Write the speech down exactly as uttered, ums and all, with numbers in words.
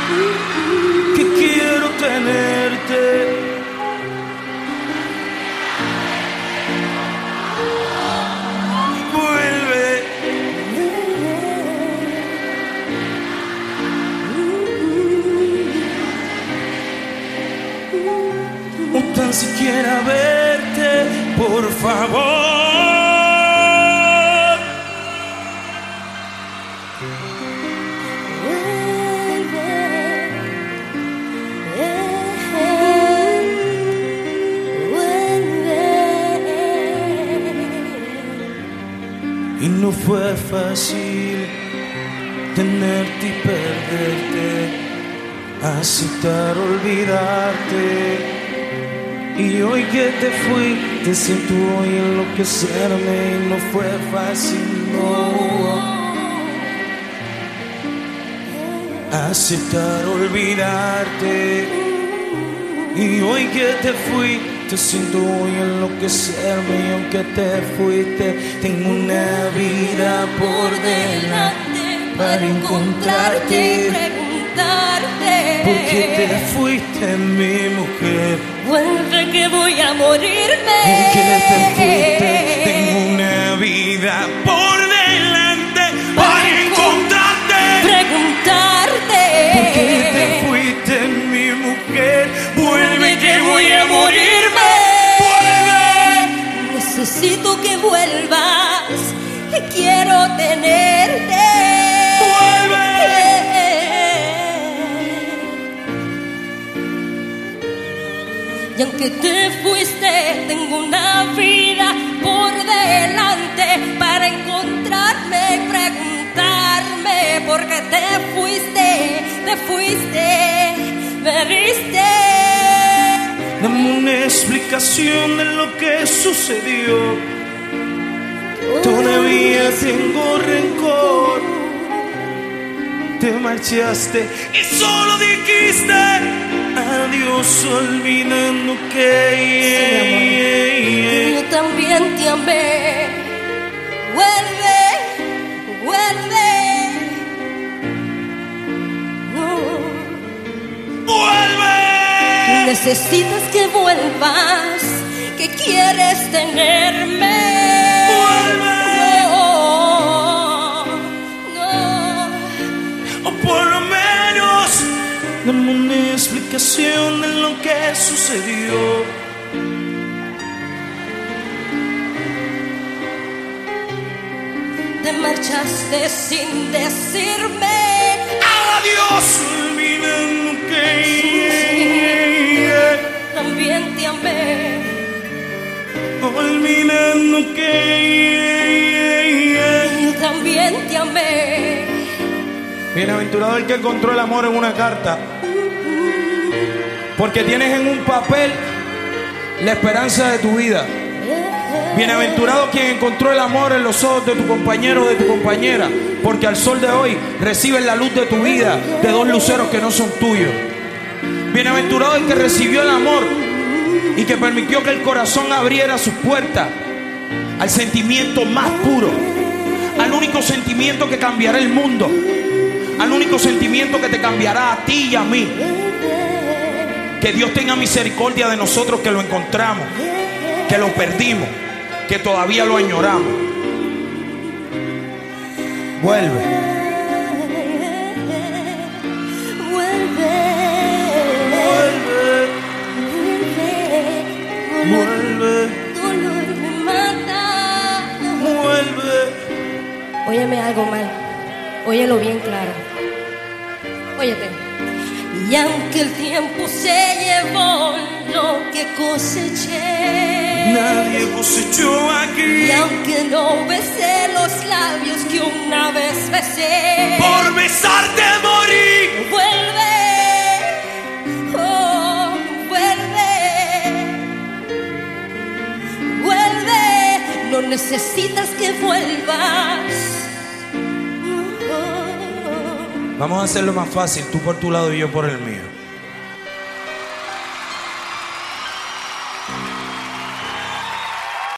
que quiero tenerte. Vuelve. O tan siquiera verte, por favor. Y no fue fácil tenerte y perderte, aceptar olvidarte. Y hoy que te fuiste siento hoy enloquecerme. Y no fue fácil, no, aceptar olvidarte. Y hoy que te fuiste te siento hoy enloquecerme. Y aunque te fuiste, tengo una vida por delante para encontrarte y preguntarte ¿por qué te fuiste, mi mujer? Vuelve que voy a morirme. Aunque te fuiste, tengo una vida por delante para encontrarte, preguntarte ¿por qué te fuiste, mi mujer? Vuelve que voy a morirme. Necesito que vuelvas, que quiero tenerte. Vuelve. Y aunque te fuiste, tengo una vida por delante para encontrarme y preguntarme por qué te fuiste, te fuiste, me diste. Dame una explicación de lo que sucedió. Todavía tengo rencor. Te marchaste y solo dijiste adiós, olvidando que sí, yo también te amé. Vuelve, vuelve. No. Vuelve. Necesitas que vuelvas, que quieres tenerme. Vuelve. No, no. O por lo menos dame una explicación de lo que sucedió. Te marchaste sin decirme adiós, olvidando que también te amé. Olvidando que yo también te amé. bienaventurado el que encontró el amor en una carta, porque tienes en un papel la esperanza de tu vida. Bienaventurado quien encontró el amor en los ojos de tu compañero o de tu compañera, porque al sol de hoy reciben la luz de tu vida de dos luceros que no son tuyos. Bienaventurado el que recibió el amor y que permitió que el corazón abriera sus puertas al sentimiento más puro, al único sentimiento que cambiará el mundo, al único sentimiento que te cambiará a ti y a mí. Que Dios tenga misericordia de nosotros que lo encontramos, que lo perdimos, que todavía lo añoramos. Vuelve. Vuelve, dolor me mata. Vuelve. Óyeme algo mal, óyelo bien claro. Óyete. Y aunque el tiempo se llevó lo que coseché, nadie cosechó aquí. Y aunque no besé los labios que una vez besé, por besarte morí. Vuelve. No necesitas que vuelvas. Vamos a hacerlo más fácil, tú por tu lado y yo por el mío.